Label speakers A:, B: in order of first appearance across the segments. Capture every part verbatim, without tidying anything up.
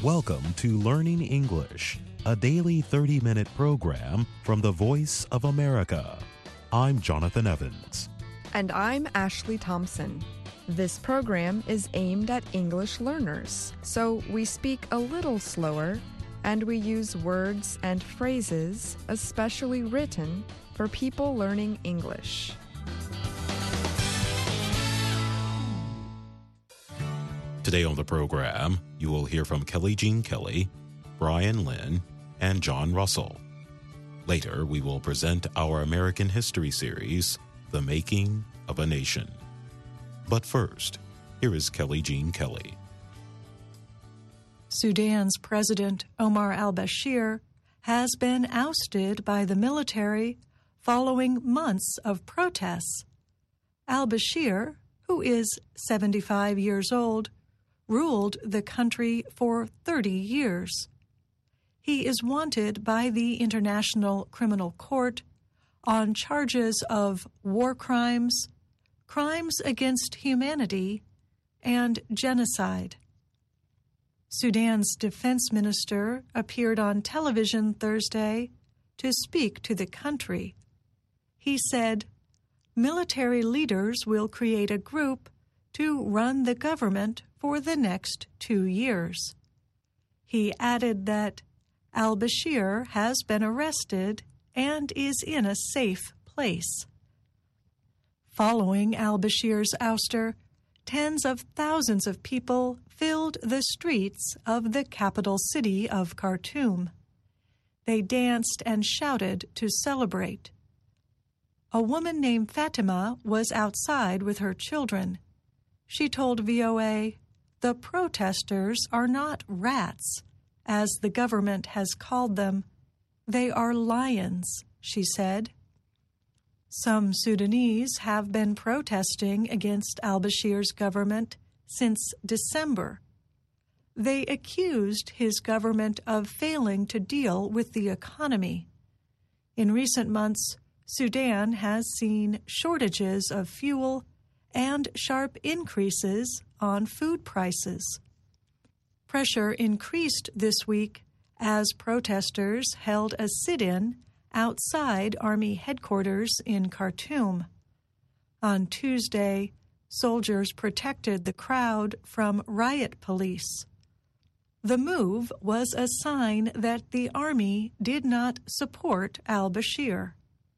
A: Welcome to Learning English, a daily thirty-minute program from the Voice of America. I'm Jonathan Evans.
B: And I'm Ashley Thompson. This program is aimed at English learners, so we speak a little slower and we use words and phrases especially written for people learning English.
A: Today on the program, you will hear from Kelly Jean Kelly, Brian Lynn, and John Russell. Later, we will present our American history series, The Making of a Nation. But first, here is Kelly Jean Kelly.
C: Sudan's President Omar al-Bashir has been ousted by the military following months of protests. Al-Bashir, who is seventy-five years old, ruled the country for thirty years. He is wanted by the International Criminal Court on charges of war crimes, crimes against humanity, and genocide. Sudan's defense minister appeared on television Thursday to speak to the country. He said, "Military leaders will create a group to run the government for the next two years. He added that al-Bashir has been arrested and is in a safe place. Following al-Bashir's ouster, tens of thousands of people filled the streets of the capital city of Khartoum. They danced and shouted to celebrate. A woman named Fatima was outside with her children. She told V O A, "The protesters are not rats, as the government has called them. They are lions," she said. Some Sudanese have been protesting against al-Bashir's government since December. They accused his government of failing to deal with the economy. In recent months, Sudan has seen shortages of fuel and sharp increases on food prices. Pressure increased this week as protesters held a sit-in outside Army headquarters in Khartoum. On Tuesday, soldiers protected the crowd from riot police. The move was a sign that the army did not support al-Bashir.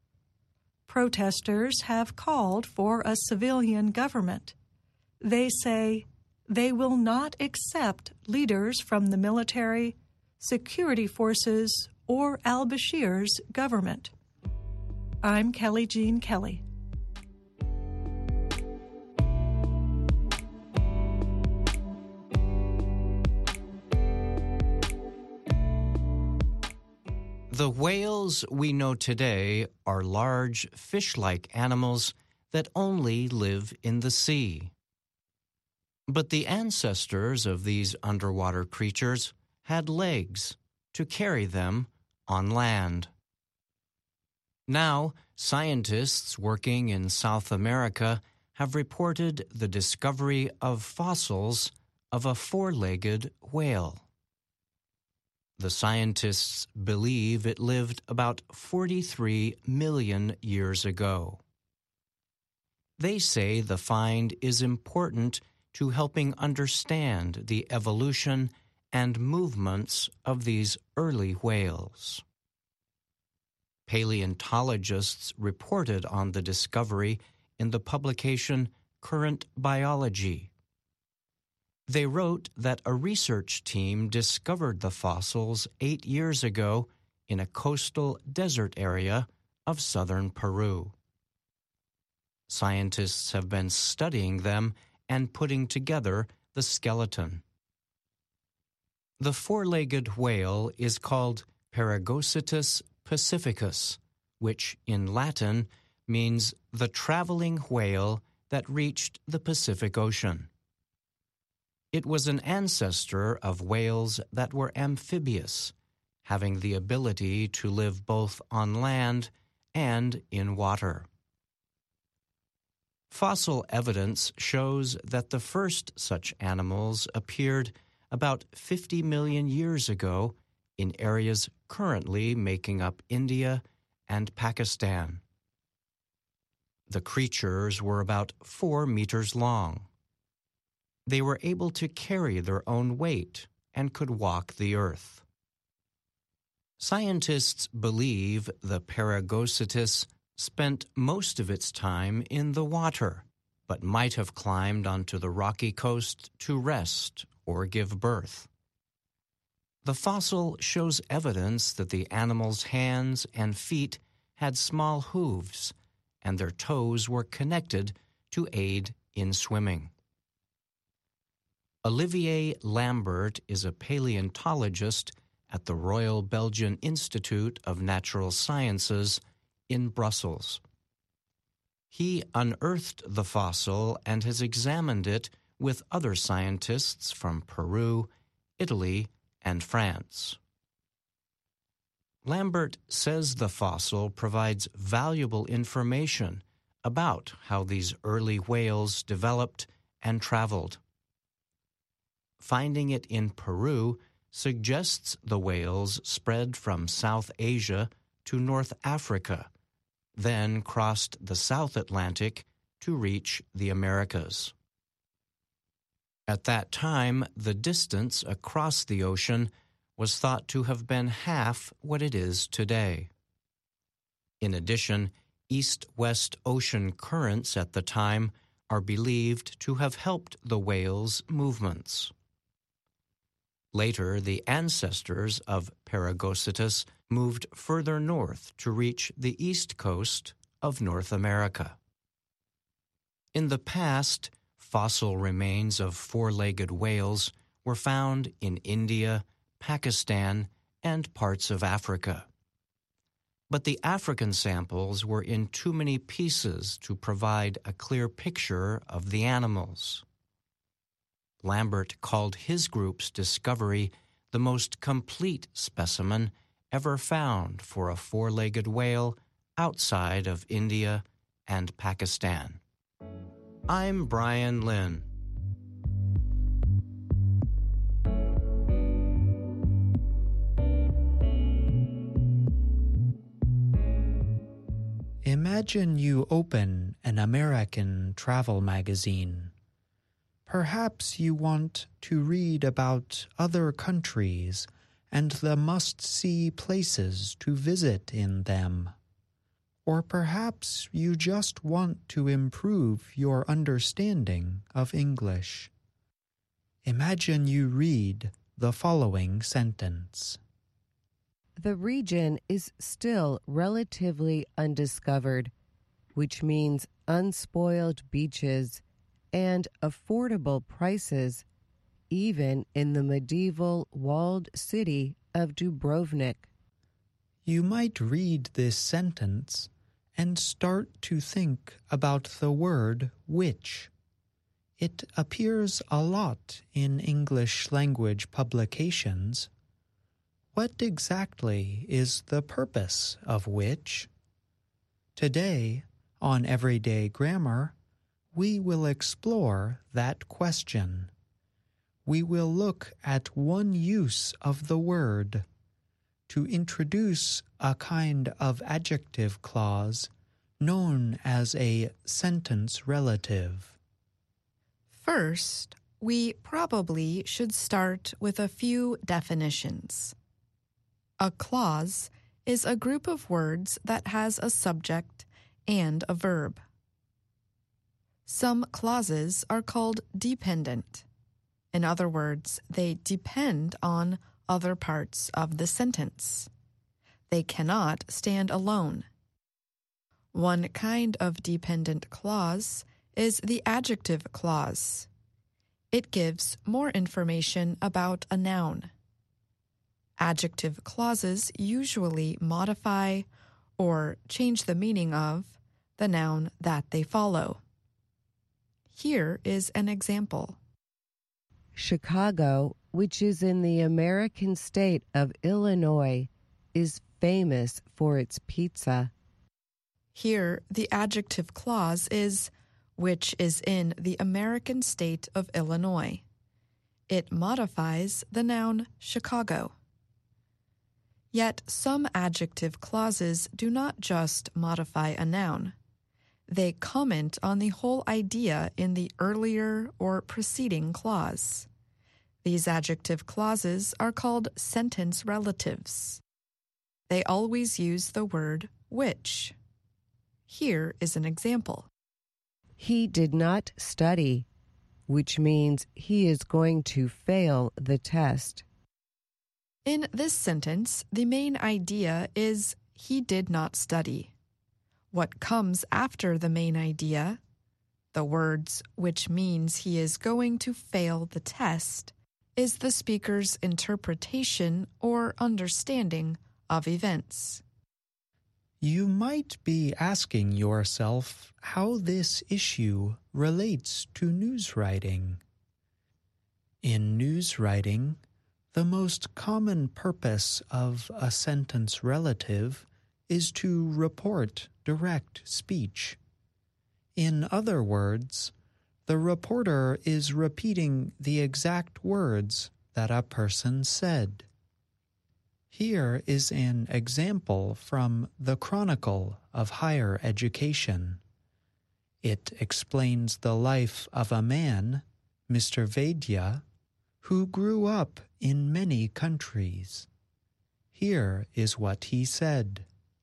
C: Protesters have called for a civilian government. They say they will not accept leaders from the military, security forces, or al-Bashir's government. I'm Kelly Jean Kelly.
D: The whales we know today are large, fish-like animals that only live in the sea. But the ancestors of these underwater creatures had legs to carry them on land. Now, scientists working in South America have reported the discovery of fossils of a four-legged whale. The scientists believe it lived about forty-three million years ago. They say the find is important to helping understand the evolution and movements of these early whales. Paleontologists reported on the discovery in the publication Current Biology. They wrote that a research team discovered the fossils eight years ago in a coastal desert area of southern Peru. Scientists have been studying them and putting together the skeleton. The four-legged whale is called Paragocetus pacificus, which in Latin means the traveling whale that reached the Pacific Ocean. It was an ancestor of whales that were amphibious, having the ability to live both on land and in water. Fossil evidence shows that the first such animals appeared about fifty million years ago in areas currently making up India and Pakistan. The creatures were about four meters long. They were able to carry their own weight and could walk the earth. Scientists believe the Paragocetus spent most of its time in the water, but might have climbed onto the rocky coast to rest or give birth. The fossil shows evidence that the animal's hands and feet had small hooves, and their toes were connected to aid in swimming. Olivier Lambert is a paleontologist at the Royal Belgian Institute of Natural Sciences in Brussels. He unearthed the fossil and has examined it with other scientists from Peru, Italy, and France. Lambert says the fossil provides valuable information about how these early whales developed and traveled. Finding it in Peru suggests the whales spread from South Asia to North Africa, then crossed the South Atlantic to reach the Americas. At that time, the distance across the ocean was thought to have been half what it is today. In addition, east-west ocean currents at the time are believed to have helped the whales' movements. Later, the ancestors of Paragocetus moved further north to reach the east coast of North America. In the past, fossil remains of four-legged whales were found in India, Pakistan, and parts of Africa. But the African samples were in too many pieces to provide a clear picture of the animals. Lambert called his group's discovery the most complete specimen ever found for a four-legged whale outside of India and Pakistan. I'm Brian Lynn.
E: Imagine you open an American travel magazine. Perhaps you want to read about other countries and the must-see places to visit in them. Or perhaps you just want to improve your understanding of English. Imagine you read the following sentence.
F: The region is still relatively undiscovered, which means unspoiled beaches and affordable prices, even in the medieval walled city of Dubrovnik.
E: You might read this sentence and start to think about the word which. It appears a lot in English language publications. What exactly is the purpose of which? Today, on Everyday Grammar, we will explore that question. We will look at one use of the word to introduce a kind of adjective clause known as a sentence relative.
B: First, we probably should start with a few definitions. A clause is a group of words that has a subject and a verb. Some clauses are called dependent. In other words, they depend on other parts of the sentence. They cannot stand alone. One kind of dependent clause is the adjective clause. It gives more information about a noun. Adjective clauses usually modify or change the meaning of the noun that they follow. Here is an example.
F: Chicago, which is in the American state of Illinois, is famous for its pizza.
B: Here, the adjective clause is which is in the American state of Illinois. It modifies the noun Chicago. Yet some adjective clauses do not just modify a noun. They comment on the whole idea in the earlier or preceding clause. These adjective clauses are called sentence relatives. They always use the word which. Here is an example.
F: He did not study, which means he is going to fail the test.
B: In this sentence, the main idea is he did not study. What comes after the main idea, the words which means he is going to fail the test, is the speaker's interpretation or understanding of events.
E: You might be asking yourself how this issue relates to news writing. In news writing, the most common purpose of a sentence relative is to report direct speech. In other words, the reporter is repeating the exact words that a person said. Here is an example from the Chronicle of Higher Education. It explains the life of a man, Mister Vaidya, who grew up in many countries. Here is what he said.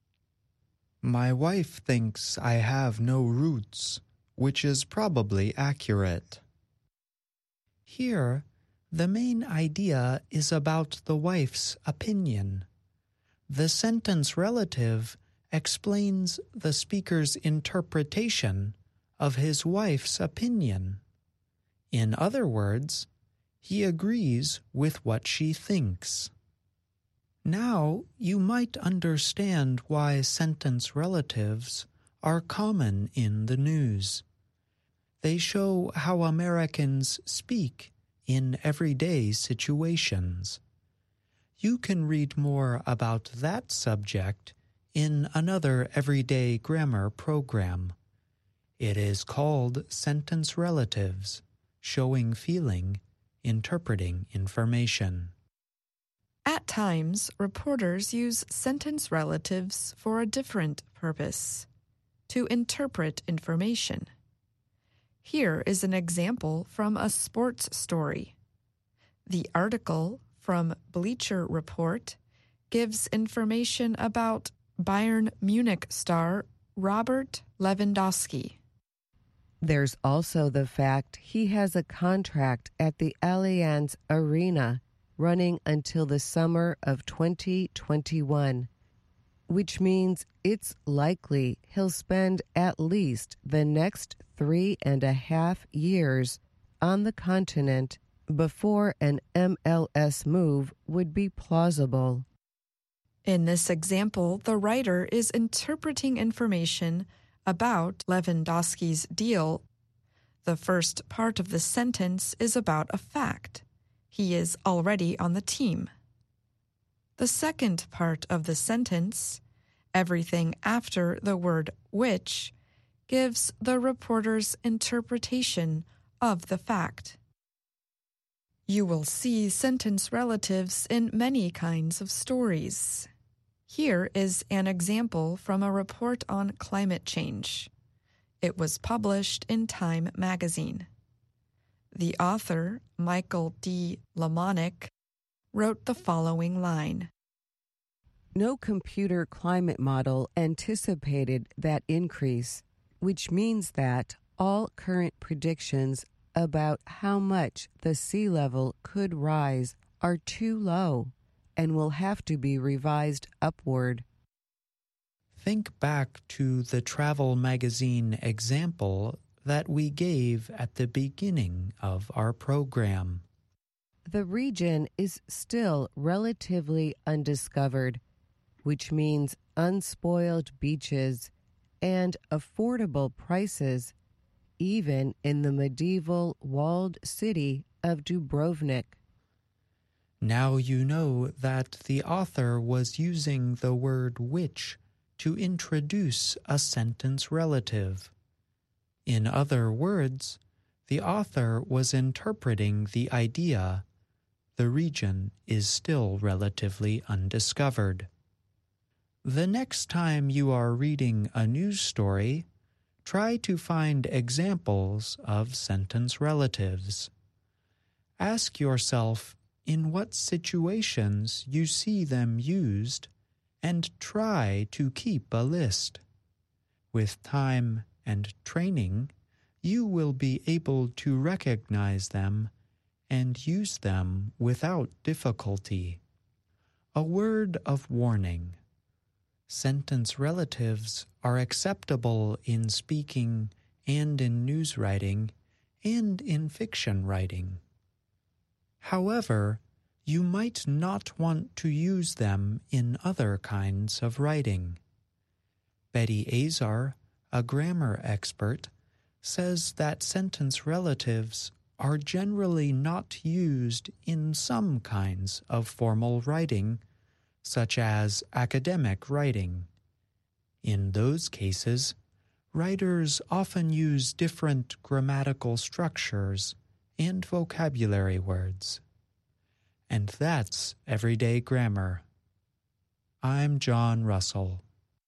E: My wife thinks I have no roots, which is probably accurate. Here, the main idea is about the wife's opinion. The sentence relative explains the speaker's interpretation of his wife's opinion. In other words, he agrees with what she thinks. Now you might understand why sentence relatives are common in the news. They show how Americans speak in everyday situations. You can read more about that subject in another everyday grammar program. It is called Sentence Relatives, Showing Feeling, Interpreting Information.
B: At times, reporters use sentence relatives for a different purpose, to interpret information. Here is an example from a sports story. The article from Bleacher Report gives information about Bayern Munich star Robert Lewandowski.
F: There's also the fact he has a contract at the Allianz Arena running until the summer of twenty twenty-one, which means it's likely he'll spend at least the next three and a half years on the continent before an M L S move would be plausible.
B: In this example, the writer is interpreting information about Lewandowski's deal. The first part of the sentence is about a fact. He is already on the team. The second part of the sentence, everything after the word which, gives the reporter's interpretation of the fact. You will see sentence relatives in many kinds of stories. Here is an example from a report on climate change. It was published in Time magazine. The author, Michael D. Lamonick, wrote the following line.
F: No computer climate model anticipated that increase, which means that all current predictions about how much the sea level could rise are too low and will have to be revised upward.
E: Think back to the travel magazine example that we gave at the beginning of our program.
F: The region is still relatively undiscovered, which means unspoiled beaches and affordable prices, even in the medieval walled city of Dubrovnik.
E: Now you know that the author was using the word which to introduce a sentence relative. In other words, The author was interpreting the idea the region is still relatively undiscovered. The next time you are reading a news story, try to find examples of sentence relatives. Ask yourself in what situations you see them used and try to keep a list. With time and training, you will be able to recognize them and use them without difficulty. A word of warning. Sentence relatives are acceptable in speaking and in news writing and in fiction writing. However, you might not want to use them in other kinds of writing. Betty Azar, a grammar expert, says that sentence relatives are generally not used in some kinds of formal writing, such as academic writing. In those cases, writers often use different grammatical structures and vocabulary words. And that's Everyday Grammar. I'm John Russell.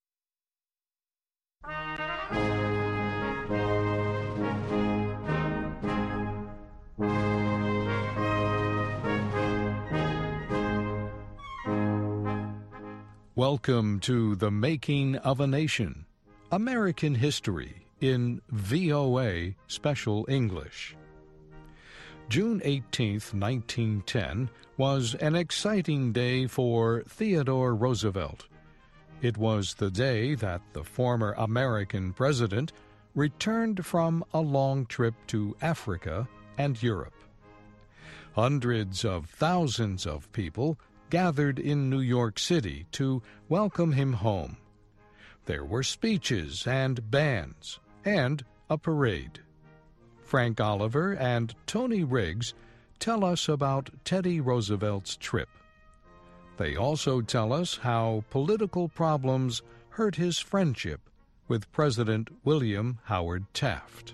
G: Welcome to The Making of a Nation, American History in V O A Special English. June eighteenth, nineteen ten, was an exciting day for Theodore Roosevelt. It was the day that the former American president returned from a long trip to Africa and Europe. Hundreds of thousands of people gathered in New York City to welcome him home. There were speeches and bands and a parade. Frank Oliver and Tony Riggs tell us about Teddy Roosevelt's trip. They also tell us how political problems hurt his friendship with President William Howard Taft.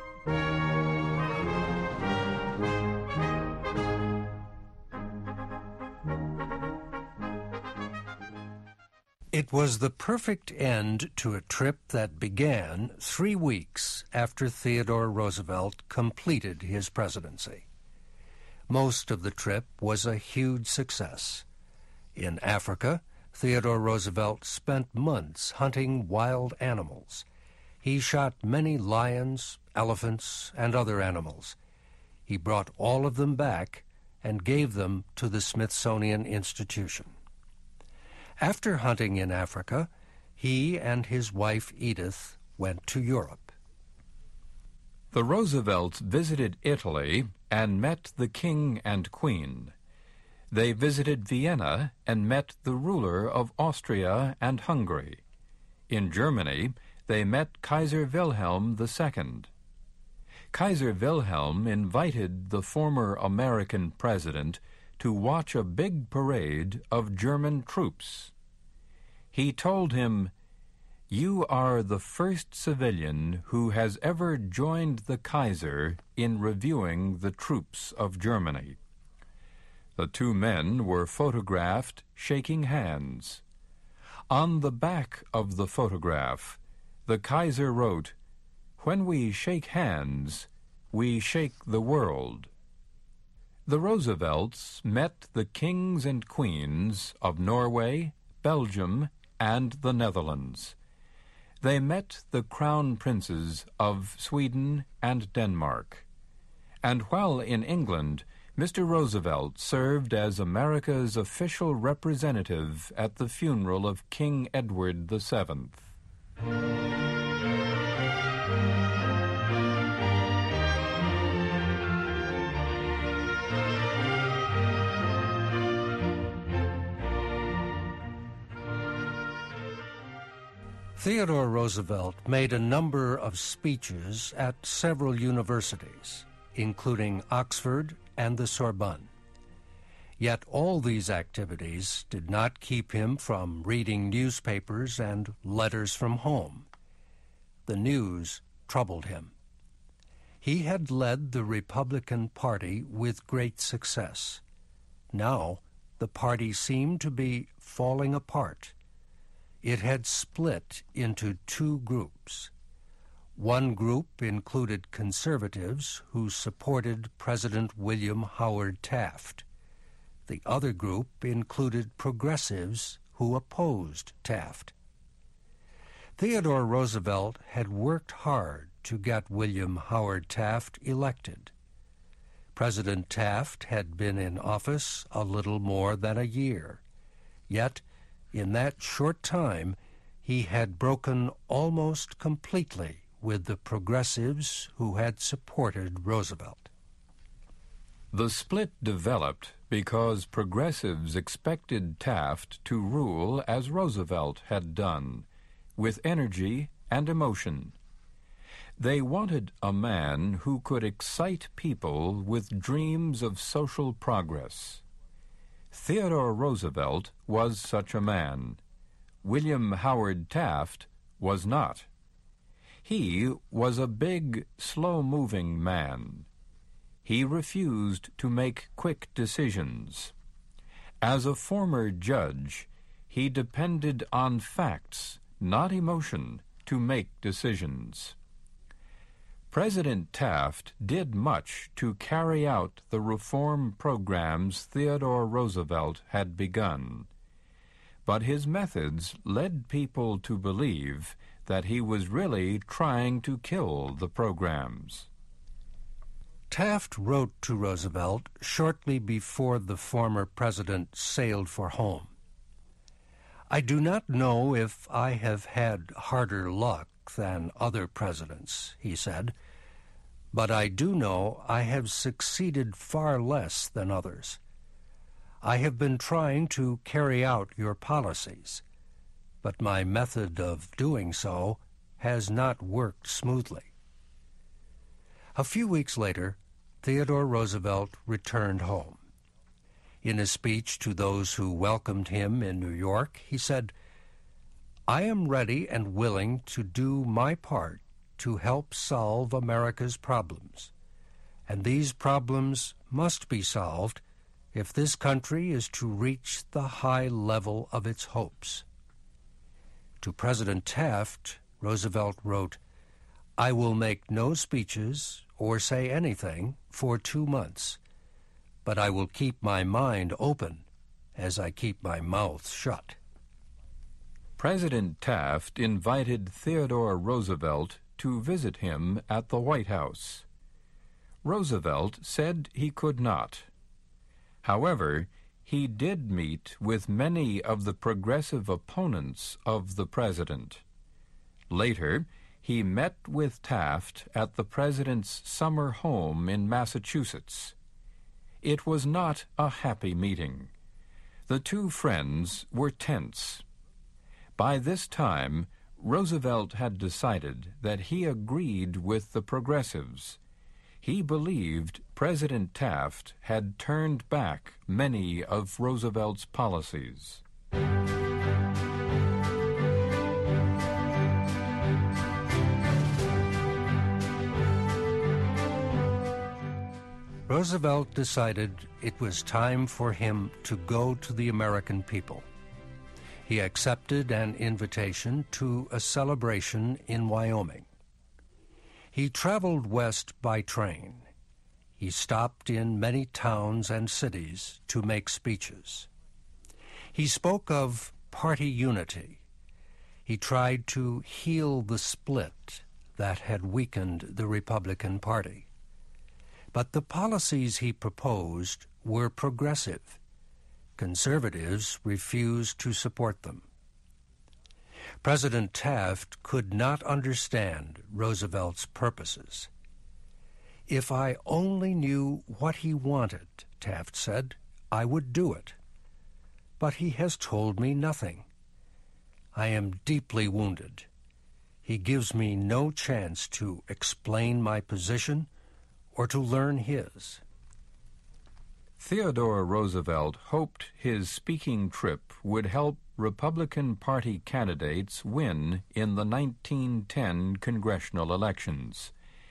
H: It was the perfect end to a trip that began three weeks after Theodore Roosevelt completed his presidency. Most of the trip was a huge success. In Africa, Theodore Roosevelt spent months hunting wild animals. He shot many lions, elephants, and other animals. He brought all of them back and gave them to the Smithsonian Institution. After hunting in Africa, he and his wife Edith went to Europe.
I: The Roosevelts visited Italy and met the King and Queen. They visited Vienna and met the ruler of Austria and Hungary. In Germany, they met Kaiser Wilhelm the Second. Kaiser Wilhelm invited the former American president to watch a big parade of German troops. He told him, "You are the first civilian who has ever joined the Kaiser in reviewing the troops of Germany." The two men were photographed shaking hands. On the back of the photograph, the Kaiser wrote, "When we shake hands, we shake the world." The Roosevelts met the kings and queens of Norway, Belgium, and the Netherlands. They met the crown princes of Sweden and Denmark. And while in England, Mister Roosevelt served as America's official representative at the funeral of King Edward the Seventh.
H: Theodore Roosevelt made a number of speeches at several universities, including Oxford and the Sorbonne. Yet all these activities did not keep him from reading newspapers and letters from home. The news troubled him. He had led the Republican Party with great success. Now, the party seemed to be falling apart. It had split into two groups. One group included conservatives who supported President William Howard Taft. The other group included progressives who opposed Taft. Theodore Roosevelt had worked hard to get William Howard Taft elected. President Taft had been in office a little more than a year. Yet, in that short time, he had broken almost completely with the progressives who had supported Roosevelt.
I: The split developed because progressives expected Taft to rule as Roosevelt had done, with energy and emotion. They wanted a man who could excite people with dreams of social progress. Theodore Roosevelt was such a man. William Howard Taft was not. He was a big, slow-moving man. He refused to make quick decisions. As a former judge, he depended on facts, not emotion, to make decisions. President Taft did much to carry out the reform programs Theodore Roosevelt had begun, but his methods led people to believe that he was really trying to kill the programs.
H: Taft wrote to Roosevelt shortly before the former president sailed for home. "I do not know if I have had harder luck than other presidents," he said, "but I do know I have succeeded far less than others. I have been trying to carry out your policies, but my method of doing so has not worked smoothly." A few weeks later, Theodore Roosevelt returned home. In a speech to those who welcomed him in New York, he said, "I am ready and willing to do my part to help solve America's problems, and these problems must be solved if this country is to reach the high level of its hopes." To President Taft, Roosevelt wrote, "I will make no speeches or say anything for two months, but I will keep my mind open as I keep my mouth shut."
I: President Taft invited Theodore Roosevelt to visit him at the White House. Roosevelt said he could not. However, he did meet with many of the progressive opponents of the president. Later, he met with Taft at the president's summer home in Massachusetts. It was not a happy meeting. The two friends were tense. By this time, Roosevelt had decided that he agreed with the progressives. He believed President Taft had turned back many of Roosevelt's policies.
H: Roosevelt decided it was time for him to go to the American people. He accepted an invitation to a celebration in Wyoming. He traveled west by train. He stopped in many towns and cities to make speeches. He spoke of party unity. He tried to heal the split that had weakened the Republican Party. But the policies he proposed were progressive. Conservatives refused to support them. President Taft could not understand Roosevelt's purposes. "If I only knew what he wanted," Taft said, "I would do it. But he has told me nothing. I am deeply wounded. He gives me no chance to explain my position or to learn his."
I: Theodore Roosevelt hoped his speaking trip would help Republican Party candidates win in the nineteen ten congressional elections.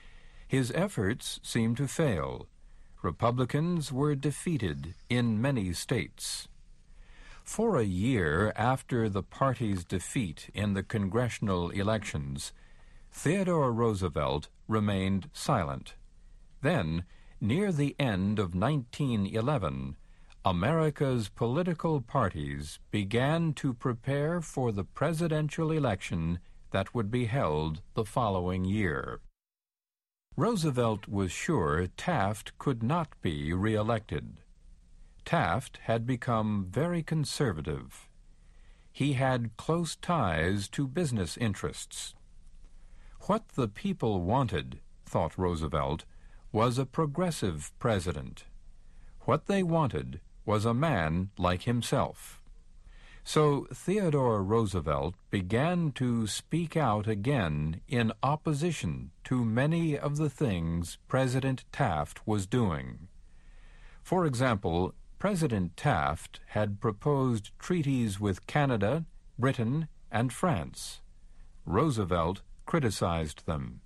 I: His efforts seemed to fail. Republicans were defeated in many states. For a year after the party's defeat in the congressional elections, Theodore Roosevelt remained silent. Then, near the end of nineteen eleven, America's political parties began to prepare for the presidential election that would be held the following year. Roosevelt was sure Taft could not be re-elected. Taft had become very conservative. He had close ties to business interests. What the people wanted, thought Roosevelt, was a progressive president. What they wanted was a man like himself. So Theodore Roosevelt began to speak out again in opposition to many of the things President Taft was doing. For example, President Taft had proposed treaties with Canada, Britain, and France. Roosevelt criticized them.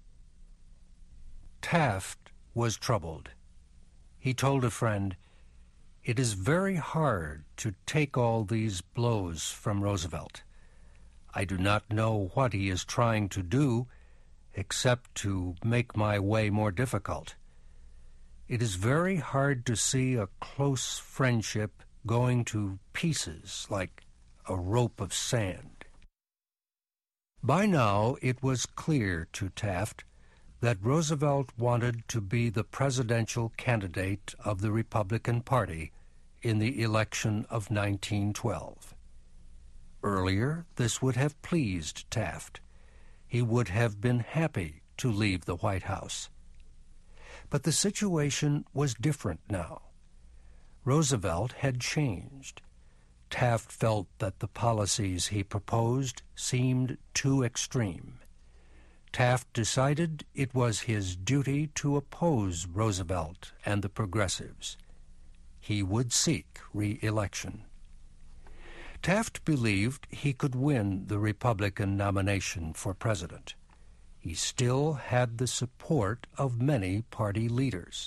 H: Taft was troubled. He told a friend, "It is very hard to take all these blows from Roosevelt. I do not know what he is trying to do, except to make my way more difficult. It is very hard to see a close friendship going to pieces like a rope of sand." By now it was clear to Taft that Roosevelt wanted to be the presidential candidate of the Republican Party in the election of nineteen twelve. Earlier, this would have pleased Taft. He would have been happy to leave the White House. But the situation was different now. Roosevelt had changed. Taft felt that the policies he proposed seemed too extreme. Taft decided it was his duty to oppose Roosevelt and the progressives. He would seek re-election. Taft believed he could win the Republican nomination for president. He still had the support of many party leaders.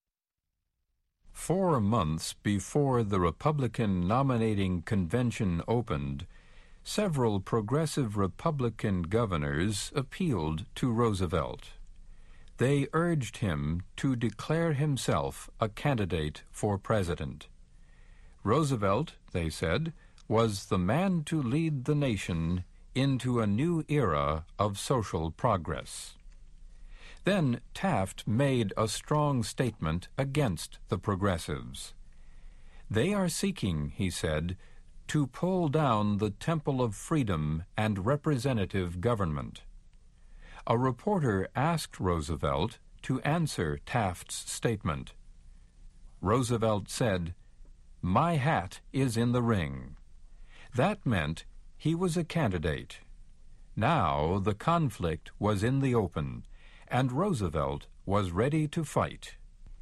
I: Four months before the Republican nominating convention opened, several progressive Republican governors appealed to Roosevelt. They urged him to declare himself a candidate for president. Roosevelt, they said, was the man to lead the nation into a new era of social progress. Then Taft made a strong statement against the progressives. They are seeking, he said, to pull down the Temple of Freedom and representative government. A reporter asked Roosevelt to answer Taft's statement. Roosevelt said, "My hat is in the ring." That meant he was a candidate. Now the conflict was in the open, and Roosevelt was ready to fight.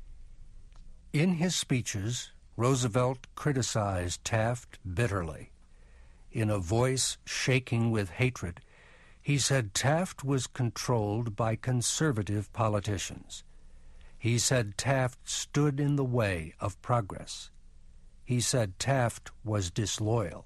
H: In his speeches, Roosevelt criticized Taft bitterly. In a voice shaking with hatred, he said Taft was controlled by conservative politicians. He said Taft stood in the way of progress. He said Taft was disloyal.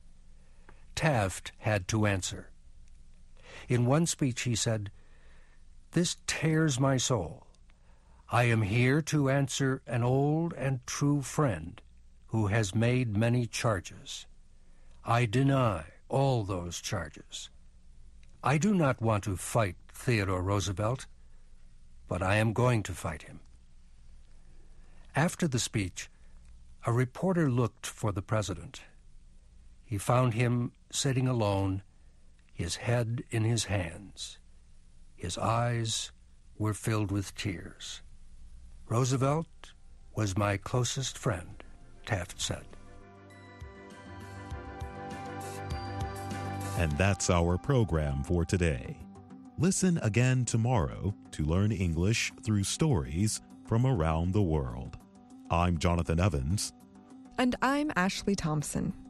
H: Taft had to answer. In one speech he said, "This tears my soul. I am here to answer an old and true friend who has made many charges. I deny all those charges. I do not want to fight Theodore Roosevelt, but I am going to fight him." After the speech, a reporter looked for the president. He found him sitting alone, his head in his hands. His eyes were filled with tears. "Roosevelt was my closest friend," Taft said.
A: And that's our program for today. Listen again tomorrow to learn English through stories from around the world. I'm Jonathan Evans.
B: And I'm Ashley Thompson.